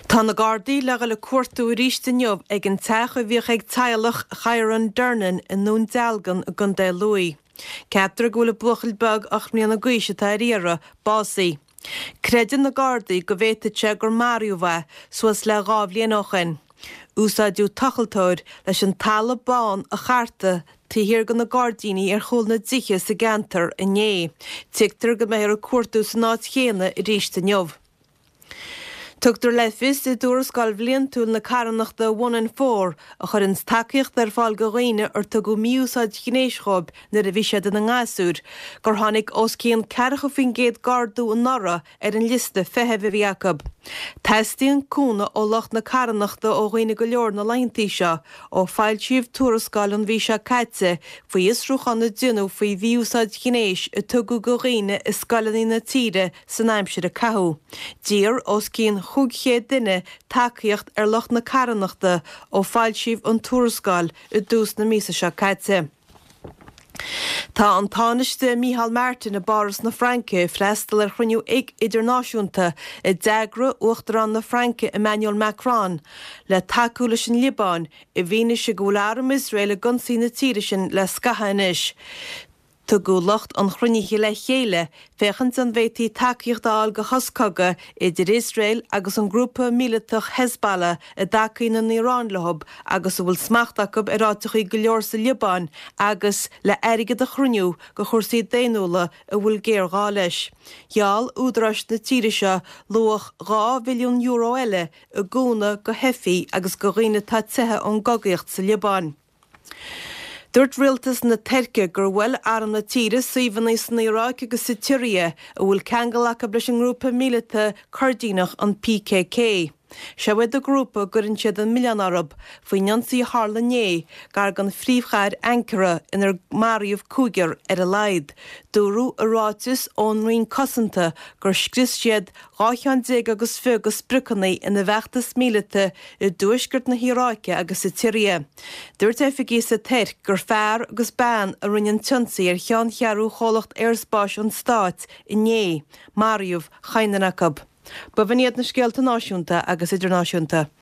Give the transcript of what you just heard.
Tá na Gardaí le le cuairtú ríiste neamh ag an teach a bhíoh ag teilech Chaireann Durnan in nún dealgan a gun dé luí. Ceaptar go bhfuil buchail bag ach mbliana gaoise tá riara básaí. Creideann na Gardaí go bhféiteite gur Mariú bheith suas le gá bhliain. Úsáidú tachaltóir leis an Talabán a charta tíhir go na Gardaíní chul na diche sa gantar inné. Tiictar go méir a cuairtú sa náid chéine i ríiste neamh. Tugtar le fis I dúras gáil bhliain túil na carannach de 1 and 4 a chur ins takeíocht ar fáil go réine ar tugu miúsáid gnéischob na a bhí siad in na ngáasúr, gur tháinig os cían cearcha fin géad gardú an nora ar an liste fehebh Jacob. Testíon cúna ó locht na carannachta ó réine go leor na laintí seo ó fáil siomh túrascáil an bhí se caite faoi isrúchan na dúnú faoi bhíúsáid gnéis a tugu go réine is scalaní na tíre san aimsir a cathú. Dír os cían chuig duine takeíocht ar locht na carannachta ó fáil siomh an túrascáil I dús na mísa seo caite. Tá an tánaiste Micheál Martin na Boras na Franke freistal ar chruinniú ag idirnáisiúnta I deagra uachtarán na Franke Emmanuel Macron le takeú leis an Libán I bhíne se go bhfuil Israel a gunsaí na tíre sin le scatha inis. Tá go locht an chruinniche le chéile fechant an bhétaí takeíocht áil go hoscoga idir Israel agus an grúpa míleatach Hezbollah a dacaí na Irán lehab agus bhfuil smachtachab ráiteach go leor sa Libán agus le airigad a chruniú go chursaí déanúla a bhfuil géir gá leis. Gheall údras na tíre seo luach €2 billion eile a gúna go hefií agus go riine tá tuthe an gogaíocht sa Libán. Dúirt rialtas na Terce gur bhfuil aram na tíre suíomhanna san Iarrac agus sa Tíre a bhfuil ceangalacha leis an grúpa míleata Cardínach an PKK. Se bhfuid a grúpa gur an siad an milliún arab faoi neonsaí hála né gar gan phríomhchair Ankara inar Mariamh Cúigear ar a laid. Dúrú a ráitis ón rion cosanta gur scris siad 210 agus 5 bricanaí ina bheachtas míleata I dúisgurt na Híráice agus sa Tíre. Dúirt efigí sa Terc gur fearr agus ban a rinnean tionsaí ar cheann chearú cholacht airsbáis an Stát I né, Mariamh Chainanachab. Ba bhainiad na scéalta náisiúnta agus idirnáisiúnta.